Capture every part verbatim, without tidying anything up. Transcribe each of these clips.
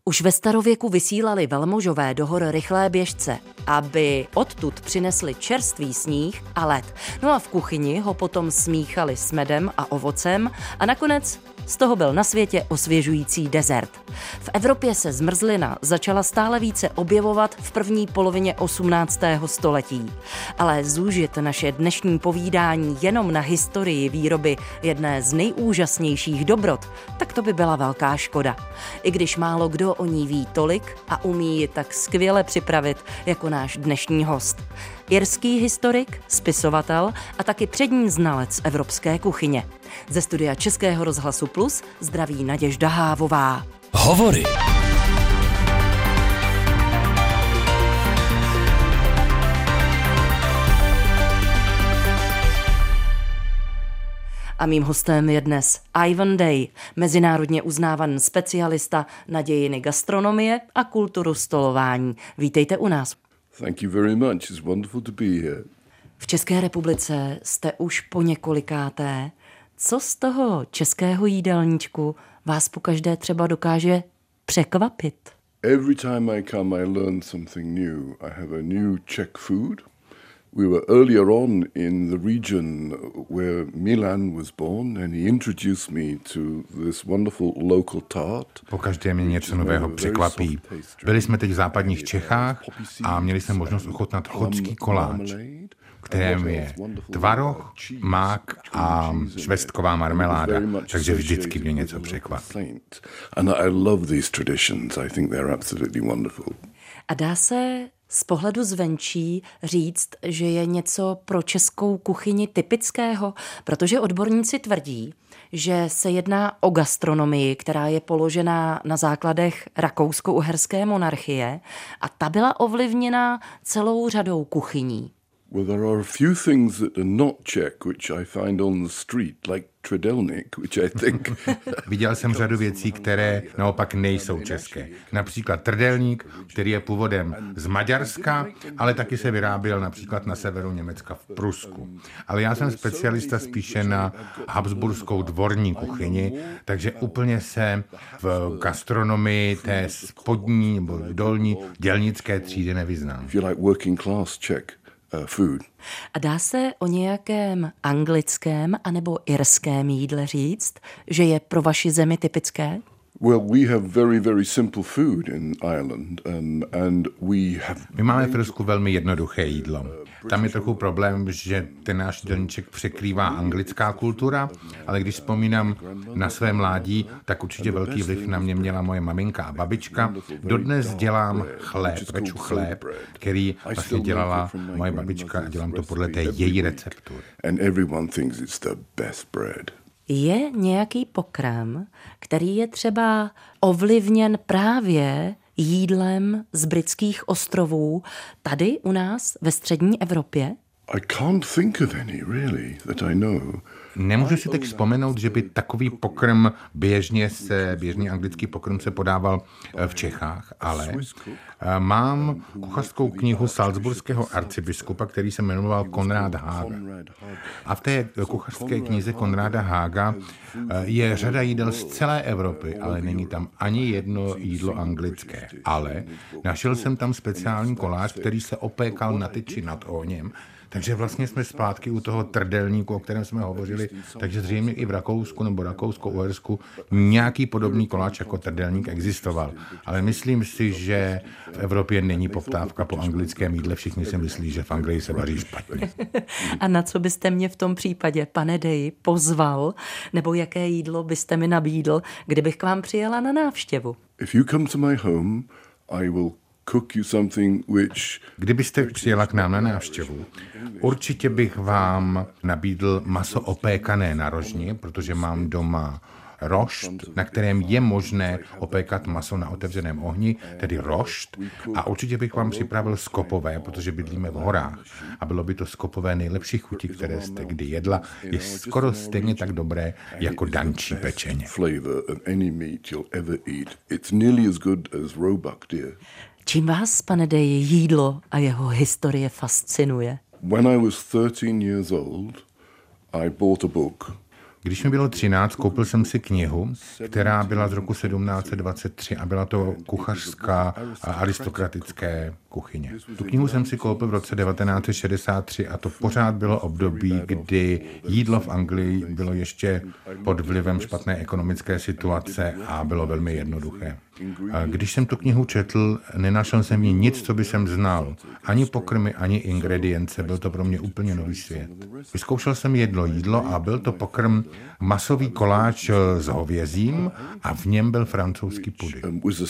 Už ve starověku vysílali velmožové do hor rychlé běžce, aby odtud přinesli čerstvý sníh a led. No a v kuchyni ho potom smíchali s medem a ovocem a nakonec z toho byl na světě osvěžující dezert. V Evropě se zmrzlina začala stále více objevovat v první polovině osmnáctého století. Ale zúžit naše dnešní povídání jenom na historii výroby jedné z nejúžasnějších dobrot, tak to by byla velká škoda. I když málo kdo o ní ví tolik a umí ji tak skvěle připravit jako náš dnešní host. Irský historik, spisovatel a taky přední znalec evropské kuchyně. Ze studia Českého rozhlasu Plus zdraví Naděžda Hávová. Hovory. A mým hostem je dnes Ivan Day, mezinárodně uznávaný specialista na dějiny gastronomie a kulturu stolování. Vítejte u nás. Thank you very much. It's wonderful to be here. V České republice jste už po několikáté. Co z toho českého jídelníčku vás pokaždé třeba dokáže překvapit? Every time I come, I learn something new. I have a new Czech food. We were earlier on in the region where Milan was born, and he introduced me to this wonderful local tart. Pokaždé mě něco nového překvapí. Byli jsme teď v západních Čechách a měli jsme možnost ochutnat chotský koláč, kterém je tvaroh, mák a švestková marmeláda, takže vždycky mě něco překvapí. And I love these traditions. I think they're absolutely wonderful. A dá se z pohledu zvenčí říct, že je něco pro českou kuchyni typického, protože odborníci tvrdí, že se jedná o gastronomii, která je položená na základech rakousko-uherské monarchie a ta byla ovlivněna celou řadou kuchyní. Well, there are a few things that are not Czech, which I find on the street, like trdelník, which I think... Viděl jsem řadu věcí, které naopak nejsou české. Například trdelník, který je původem z Maďarska, ale taky se vyráběl například na severu Německa v Prusku. Ale já jsem specialista spíše na habsburskou dvorní kuchyni, takže úplně se v gastronomii té spodní nebo dolní dělnické třídy nevyznám. If you like working class Czech uh, food. A dá se o nějakém anglickém anebo irském jídle říct, že je pro vaši zemi typické? Well, we have very, very simple food in Ireland, um, and we have... My máme v Irsku velmi jednoduché jídlo. Tam je trochu problém, že ten náš jídelníček překrývá anglická kultura, ale když vzpomínám na své mládí, tak určitě velký vliv na mě měla moje maminka a babička. Dodnes dělám chléb, peču chléb, který vlastně dělala moje babička a dělám to podle té její receptury. And everyone thinks it's the best bread. Je nějaký pokrm, který je třeba ovlivněn právě jídlem z britských ostrovů tady u nás ve střední Evropě? I can't think of any, really, that I know. Nemůžu si teď vzpomenout, že by takový pokrm běžně se, běžný anglický pokrm se podával v Čechách, ale mám kuchařskou knihu salzburského arcibiskupa, který se jmenoval Konrád Hága. A v té kuchařské knize Konráda Hága je řada jídel z celé Evropy, ale není tam ani jedno jídlo anglické. Ale našel jsem tam speciální koláč, který se opékal na tyči nad ohněm. Takže vlastně jsme zpátky u toho trdelníku, o kterém jsme hovořili, takže zřejmě i v Rakousku nebo Rakousko-Uhersku nějaký podobný koláč jako trdelník existoval. Ale myslím si, že v Evropě není poptávka po anglickém jídle. Všichni si myslí, že v Anglii se vaří špatně. A na co byste mě v tom případě, pane Day, pozval? Nebo jaké jídlo byste mi nabídl, kdybych k vám přijela na návštěvu? If you come to my home, I will cook you something which... Kdybyste přijela k nám na návštěvu, určitě bych vám nabídl maso opékané na rožni, protože mám doma rošt, na kterém je možné opékat maso na otevřeném ohni, tedy rošt. A určitě bych vám připravil skopové, protože bydlíme v horách. A bylo by to skopové nejlepší chuti, které jste kdy jedla. Je skoro stejně tak dobré jako dančí pečeně. Čím vás, pane Day, jídlo a jeho historie fascinuje? When I was thirteen years old, I bought a book Když mi bylo třináct, koupil jsem si knihu, která byla z roku sedmnáct set dvacet tři a byla to kuchařská a aristokratické kuchyně. Tu knihu jsem si koupil v roce devatenáct set šedesát tři a to pořád bylo období, kdy jídlo v Anglii bylo ještě pod vlivem špatné ekonomické situace a bylo velmi jednoduché. A když jsem tu knihu četl, nenašel jsem v ní nic, co by jsem znal. Ani pokrmy, ani ingredience. Byl to pro mě úplně nový svět. Vyzkoušel jsem jedno jídlo a byl to pokrm masový koláč s hovězím a v něm byl francouzský puding.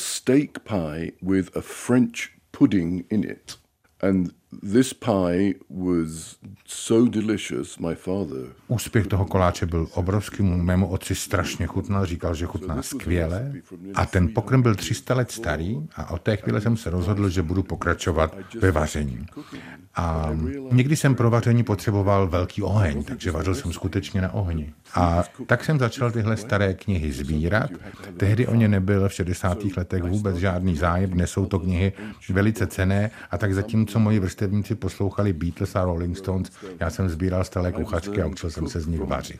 And this pie was so delicious, my father. Úspěch toho koláče byl obrovský, mému otci strašně chutnal, říkal, že chutná skvěle. A ten pokrm byl tři sta let starý a od té chvíle jsem se rozhodl, že budu pokračovat ve vaření. A někdy jsem pro vaření potřeboval velký oheň, takže vařil jsem skutečně na ohni. A tak jsem začal tyhle staré knihy sbírat. Tehdy o ně nebyl v šedesátých letech vůbec žádný zájem, dnes jsou to knihy velice cenné a tak zatímco moji vrstevníci poslouchali Beatles a Rolling Stones, já jsem sbíral staré kuchačky a učil jsem se z nich vařit.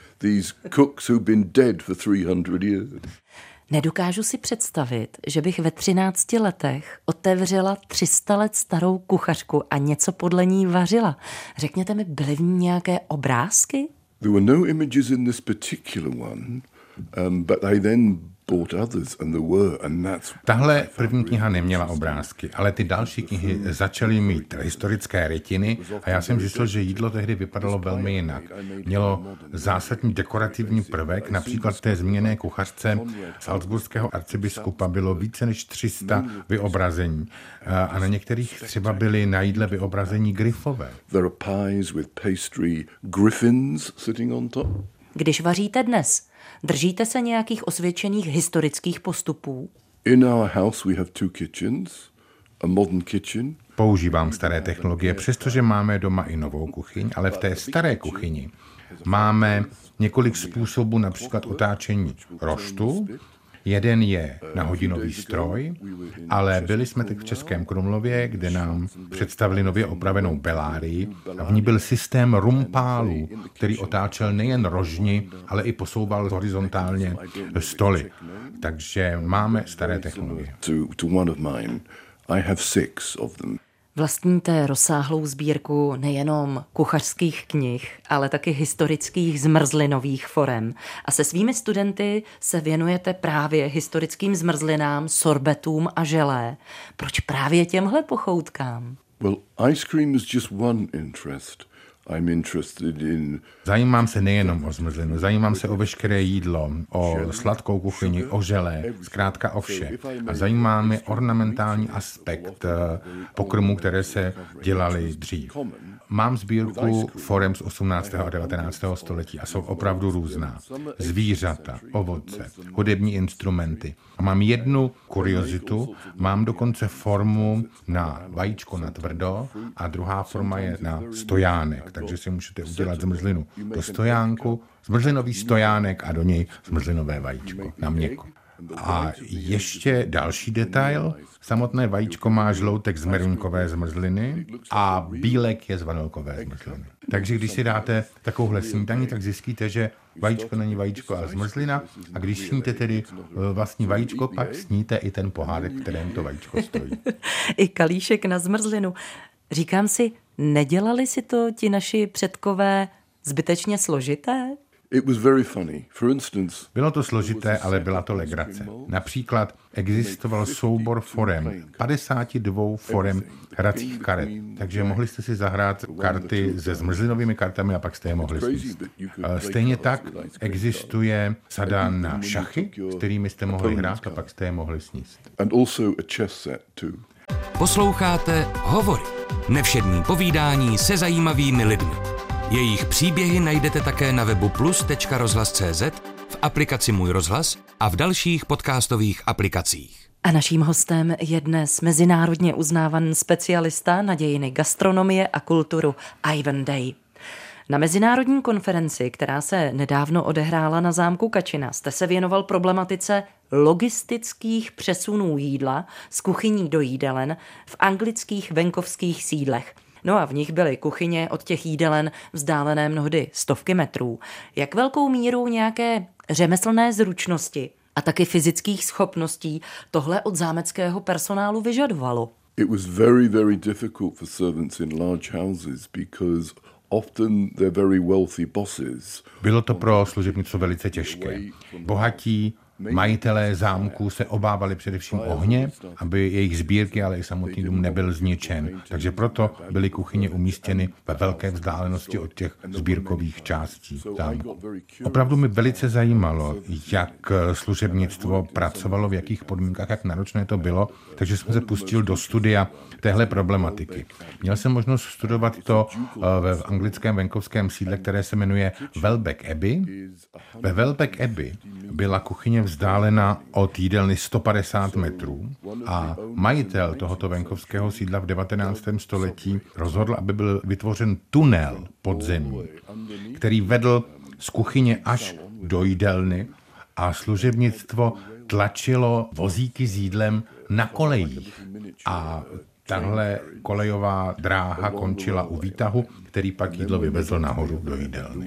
Nedokážu si představit, že bych ve třinácti letech otevřela tři sta let starou kuchařku a něco podle ní vařila. Řekněte mi, byly v ní nějaké obrázky? There were no images in this particular one, um, but I then bought others and there were, and that's... Tahle první kniha neměla obrázky, ale ty další knihy začaly mít historické rytiny a já jsem zjistil, že jídlo tehdy vypadalo velmi jinak. Mělo zásadní dekorativní prvek, například v té zmíněné kuchařce salzburského arcibiskupa bylo více než tři sta vyobrazení a na některých třeba byly na jídle vyobrazení gryfové. There are pies with pastry griffins sitting on top. Když vaříte dnes, držíte se nějakých osvědčených historických postupů? In our house we have two kitchens, a modern kitchen. Používám staré technologie, přestože máme doma i novou kuchyň, ale v té staré kuchyni máme několik způsobů, například otáčení roštu. Jeden je na hodinový stroj, ale byli jsme teď v Českém Krumlově, kde nám představili nově opravenou belárii a v ní byl systém rumpálů, který otáčel nejen rožni, ale i posouval horizontálně stoly. Takže máme staré technologie. Vlastníte rozsáhlou sbírku nejenom kuchařských knih, ale taky historických zmrzlinových forem. A se svými studenty se věnujete právě historickým zmrzlinám, sorbetům a želé. Proč právě těmhle pochoutkám? Well, ice cream is just one interest. I'm interested in... Zajímám se nejenom o zmrzlinu, zajímám se o veškeré jídlo, o sladkou kuchyni, o želé, zkrátka o vše. A zajímá mě ornamentální aspekt pokrmů, které se dělaly dřív. Mám sbírku forem z osmnáctého a devatenáctého století a jsou opravdu různá. Zvířata, ovoce, hudební instrumenty. A mám jednu kuriozitu, mám dokonce formu na vajíčko na tvrdo a druhá forma je na stojánek. Takže si můžete udělat zmrzlinu do stojánku, zmrzlinový stojánek a do něj zmrzlinové vajíčko na měko. A ještě další detail, samotné vajíčko má žloutek z meruňkové zmrzliny a bílek je z vanilkové zmrzliny. Takže když si dáte takovouhle snídaní, tak zjistíte, že vajíčko není vajíčko, ale zmrzlina a když sníte tedy vlastní vajíčko, pak sníte i ten pohárek, v kterém to vajíčko stojí. I kalíšek na zmrzlinu. Říkám si, nedělali si to ti naši předkové zbytečně složité? It was very funny. For instance, bylo to složité, ale byla to legrace. Například existoval soubor forem, padesát dva forem hracích karet, takže mohli jste si zahrát karty se zmrzlinovými kartami a pak jste je mohli sníst. Stejně tak existuje sada na šachy, s kterými jste mohli hrát a pak jste je mohli sníst. And also a chess set too. Posloucháte Hovory. Nevšední povídání se zajímavými lidmi. Jejich příběhy najdete také na webu plus tečka rozhlas tečka cé zet, v aplikaci Můj rozhlas a v dalších podcastových aplikacích. A naším hostem je dnes mezinárodně uznávaný specialista na dějiny gastronomie a kulturu Ivan Day. Na mezinárodní konferenci, která se nedávno odehrála na zámku Kačina, jste se věnoval problematice logistických přesunů jídla z kuchyní do jídelen v anglických venkovských sídlech. No a v nich byly kuchyně od těch jídelen vzdálené mnohdy stovky metrů. Jak velkou míru nějaké řemeslné zručnosti a taky fyzických schopností tohle od zámeckého personálu vyžadovalo? It was very, very difficult for servants in large houses because often they're very wealthy bosses. Bylo to pro služebnicu velice těžké. Bohatí majitelé zámků se obávali především ohně, aby jejich sbírky, ale i samotný dům nebyl zničen. Takže proto byly kuchyně umístěny ve velké vzdálenosti od těch sbírkových částí zámku. Opravdu mi velice zajímalo, jak služebnictvo pracovalo, v jakých podmínkách, jak náročné to bylo, takže jsem se pustil do studia téhle problematiky. Měl jsem možnost studovat to ve anglickém venkovském sídle, které se jmenuje Welbeck Abbey. Ve Welbeck Abbey byla kuchyně vzdálena od jídelny sto padesát metrů a majitel tohoto venkovského sídla v devatenáctém století rozhodl, aby byl vytvořen tunel podzemní, který vedl z kuchyně až do jídelny a služebnictvo tlačilo vozíky s jídlem na kolejích. A tahle kolejová dráha končila u výtahu, který pak jídlo vyvezl nahoru do jídelny.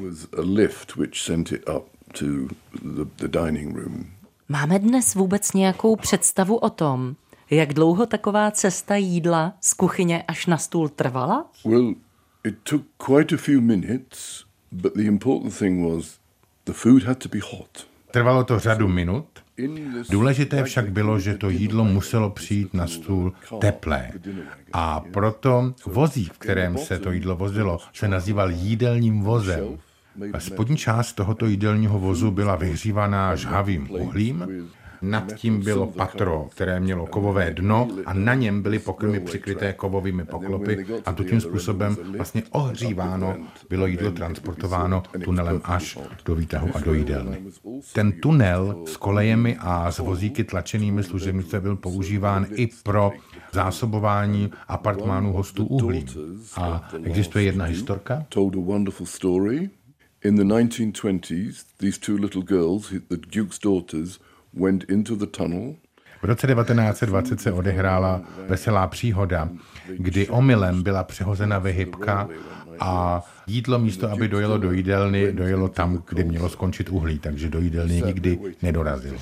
Máme dnes vůbec nějakou představu o tom, jak dlouho taková cesta jídla z kuchyně až na stůl trvala? Well, it took quite a few minutes, but the important thing was the food had to be hot. Trvalo to řadu minut. Důležité však bylo, že to jídlo muselo přijít na stůl teplé. A proto vozík, v kterém se to jídlo vozilo, se nazýval jídelním vozem. Spodní část tohoto jídelního vozu byla vyhřívaná žhavým uhlím, nad tím bylo patro, které mělo kovové dno a na něm byly pokrmy přikryté kovovými poklopy a tím způsobem vlastně ohříváno bylo jídlo transportováno tunelem až do výtahu a do jídelny. Ten tunel s kolejemi a s vozíky tlačenými služebnice byl používán i pro zásobování apartmánů hostů uhlím. A existuje jedna historka. In the nineteen twenties, these two little girls, the Duke's daughters, went into the tunnel. V roce devatenáct set dvacet se odehrála veselá příhoda, kdy omylem byla přehozena vyhybka a jídlo místo, aby dojelo do jídelny, dojelo tam, kde mělo skončit uhlí, takže do jídelny nikdy nedorazilo.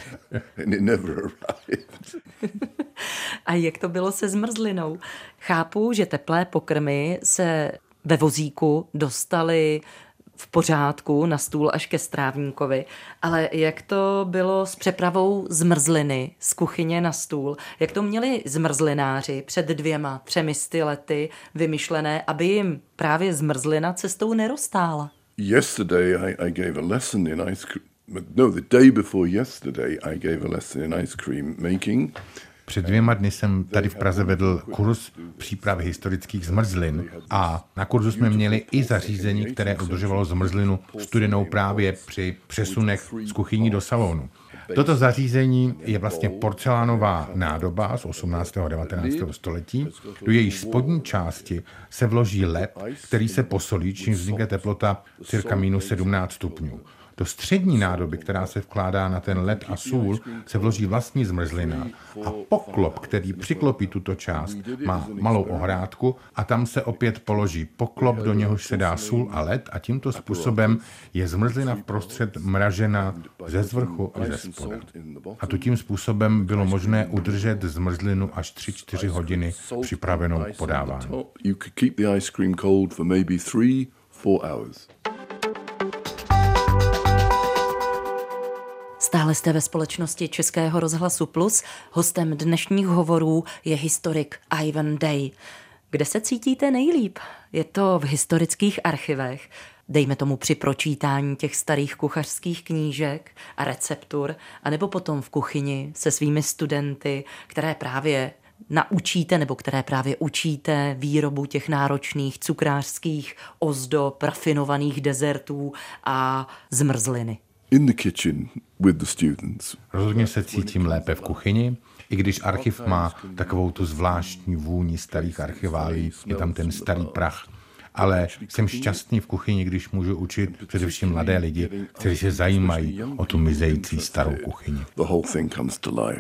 A jak to bylo se zmrzlinou? Chápu, že teplé pokrmy se ve vozíku dostaly v pořádku na stůl až ke strávníkovi, ale jak to bylo s přepravou zmrzliny z kuchyně na stůl? Jak to měli zmrzlináři před dvěma, třemi sty lety vymyšlené, aby jim právě zmrzlina cestou neroztála? Yesterday I, I gave a lesson in ice cream. No, the day before yesterday I gave a lesson in ice cream making. Před dvěma dny jsem tady v Praze vedl kurz přípravy historických zmrzlin a na kurzu jsme měli i zařízení, které udržovalo zmrzlinu studenou právě při přesunech z kuchyní do salonu. Toto zařízení je vlastně porcelánová nádoba z osmnáctého a devatenáctého století. Do její spodní části se vloží led, který se posolí, čím vznikne teplota cirka minus sedmnáct stupňů. Do střední nádoby, která se vkládá na ten led a sůl, se vloží vlastní zmrzlina a poklop, který přiklopí tuto část, má malou ohrádku a tam se opět položí poklop, do něhož se dá sůl a led a tímto způsobem je zmrzlina vprostřed mražena ze zvrchu a ze spoda. A tu tím způsobem bylo možné udržet zmrzlinu až tři čtyři hodiny připravenou k podávání. Stále jste ve společnosti Českého rozhlasu Plus. Hostem dnešních hovorů je historik Ivan Day. Kde se cítíte nejlíp? Je to v historických archivech, dejme tomu při pročítání těch starých kuchařských knížek a receptur, anebo potom v kuchyni se svými studenty, které právě naučíte nebo které právě učíte výrobu těch náročných cukrářských ozdob, rafinovaných dezertů a zmrzliny. In the kitchen with the students. Rozhodně se cítím lépe v kuchyni, i když archiv má takovou tu zvláštní vůni starých archiválí, je tam ten starý prach. Ale jsem šťastný v kuchyni, když můžu učit především mladé lidi, kteří se zajímají o tu mizející starou kuchyni. The whole thing comes to life.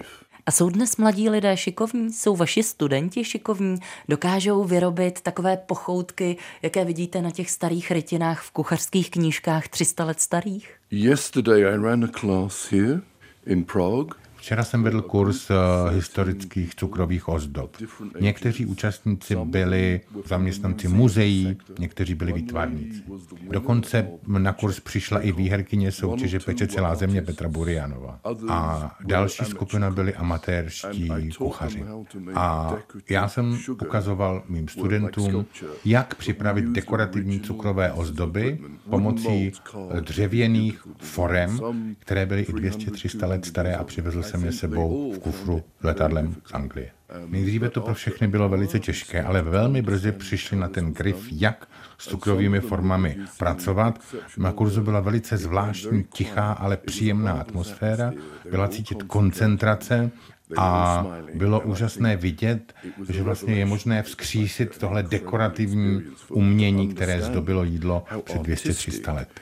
A jsou dnes mladí lidé šikovní? Jsou vaši studenti šikovní? Dokážou vyrobit takové pochoutky, jaké vidíte na těch starých rytinách v kuchařských knížkách tři sta let starých? Yesterday I ran a class here in Prague. Včera jsem vedl kurz historických cukrových ozdob. Někteří účastníci byli zaměstnanci muzeí, někteří byli výtvarníci. Dokonce na kurz přišla i výherkyně soutěže Peče celá země Petra Burianova. A další skupina byli amatérští kuchaři. A já jsem ukazoval mým studentům, jak připravit dekorativní cukrové ozdoby pomocí dřevěných forem, které byly i dvě stě tři sta let staré, a přivezl jsem je sebou v kufru letadlem z Anglie. Nejdříve to pro všechny bylo velice těžké, ale velmi brzy přišli na ten grif, jak s cukrovými formami pracovat. Na kurzu byla velice zvláštní, tichá, ale příjemná atmosféra, byla cítit koncentrace a bylo úžasné vidět, že vlastně je možné vzkřísit tohle dekorativní umění, které zdobilo jídlo před dvě stě tři sta lety.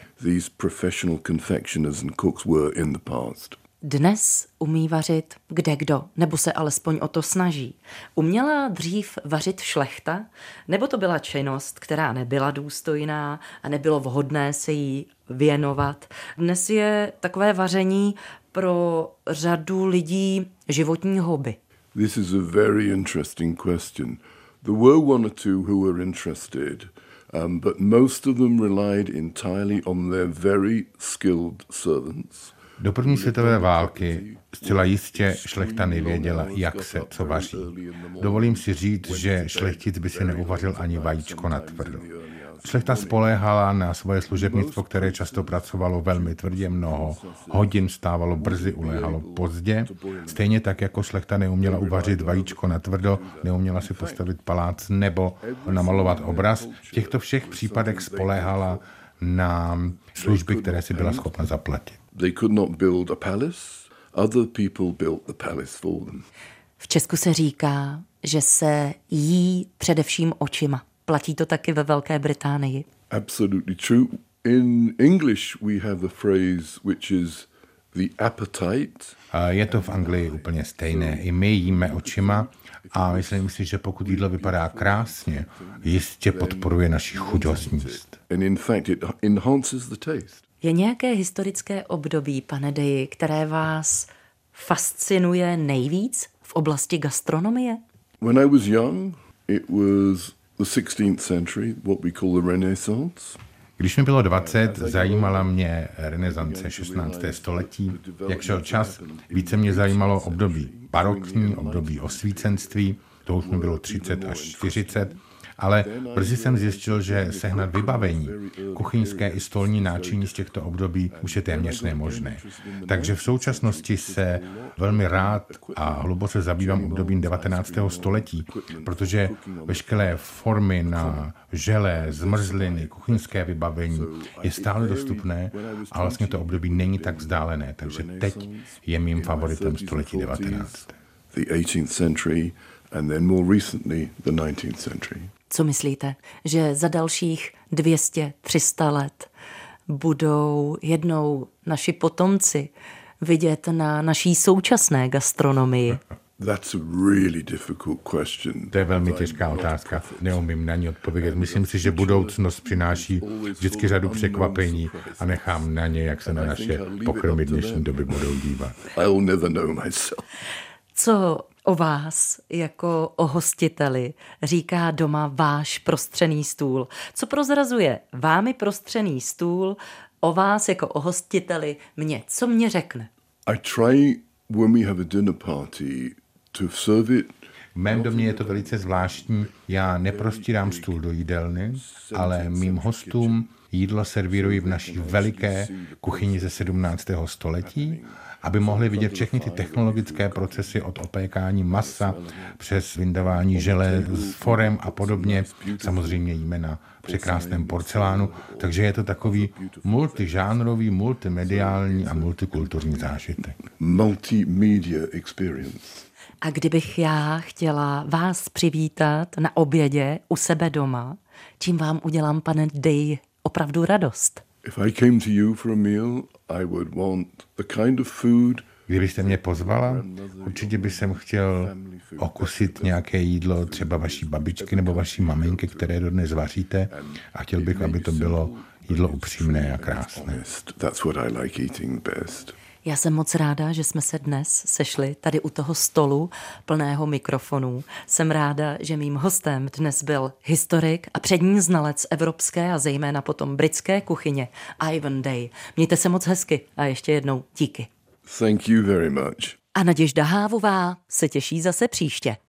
Dnes umí vařit kdekdo, nebo se alespoň o to snaží. Uměla dřív vařit šlechta, nebo to byla činnost, která nebyla důstojná a nebylo vhodné se jí věnovat? Dnes je takové vaření pro řadu lidí životní hobby. This is a very interesting question. There were one or two who were interested, um, but most of them relied entirely on their very skilled servants. Do první světové války zcela jistě šlechta nevěděla, jak se co vaří. Dovolím si říct, že šlechtic by si neuvařil ani vajíčko natvrdo. Šlechta spoléhala na svoje služebnictvo, které často pracovalo velmi tvrdě, mnoho hodin, stávalo brzy, uléhalo pozdě. Stejně tak, jako šlechta neuměla uvařit vajíčko natvrdo, neuměla si postavit palác nebo namalovat obraz. V těchto všech případech spoléhala na služby, které si byla schopna zaplatit. They could not build a palace, other people built the palace for them. V Česku se říká, že se jí především očima. Platí to taky ve Velké Británii? Absolutely true. In English we have a phrase which is the appetite. Je to v Anglii úplně stejné. I my jíme očima a myslím si, že pokud jídlo vypadá krásně, jistě podporuje naši chuť ho sníst. And in fact it enhances the taste. Je nějaké historické období, pane Deji, které vás fascinuje nejvíc v oblasti gastronomie? When I was young, it was the sixteenth century, what we call the Renaissance. Když mi bylo dvacet, zajímala mě renesance šestnáctého století. Jak šel čas, více mě zajímalo období barokní, období osvícenství, to už mi bylo třicet až čtyřicet, ale brzy jsem zjistil, že sehnat vybavení, kuchyňské i stolní náčiní z těchto období už je téměř nemožné. Takže v současnosti se velmi rád a hluboce zabývám obdobím devatenáctého století, protože veškeré formy na želé, zmrzliny, kuchyňské vybavení je stále dostupné a vlastně to období není tak vzdálené, takže teď je mým favoritem století devatenáctého. The eighteenth century and then more recently the nineteenth century. Co myslíte, že za dalších dvě stě tři sta let budou jednou naši potomci vidět na naší současné gastronomii? That's a really difficult question. To je velmi těžká otázka. Neumím na ní odpovědět. Myslím si, že budoucnost přináší vždycky řadu překvapení a nechám na ně, jak se na naše pokrmy dnešní doby budou dívat. I'll never know myself. Co o vás jako o hostiteli říká doma váš prostřený stůl? Co prozrazuje vámi prostřený stůl o vás jako o hostiteli mě? Co mě řekne? I try when we have a dinner party to serve it. V mém domě je to velice zvláštní. Já neprostírám stůl do jídelny, ale mým hostům jídlo servíruji v naší veliké kuchyni ze sedmnáctého století, aby mohli vidět všechny ty technologické procesy od opékání masa přes vyndávání želé z forem a podobně. Samozřejmě jíme na překrásném porcelánu, takže je to takový multižánrový, multimediální a multikulturní zážitek. Multimedia experience. A kdybych já chtěla vás přivítat na obědě u sebe doma, čím vám udělám, pane Deji, opravdu radost? If I came to you for a meal, I would want the kind of food. Kdybyste mě pozvala, určitě bych jsem chtěl okusit nějaké jídlo třeba vaší babičky nebo vaší maminky, které dodnes vaříte, a chtěl bych, aby to bylo jídlo upřímné a krásné. Já jsem moc ráda, že jsme se dnes sešli tady u toho stolu plného mikrofonů. Jsem ráda, že mým hostem dnes byl historik a přední znalec evropské a zejména potom britské kuchyně Ivan Day. Mějte se moc hezky a ještě jednou díky. Thank you very much. A Naděžda Hávová se těší zase příště.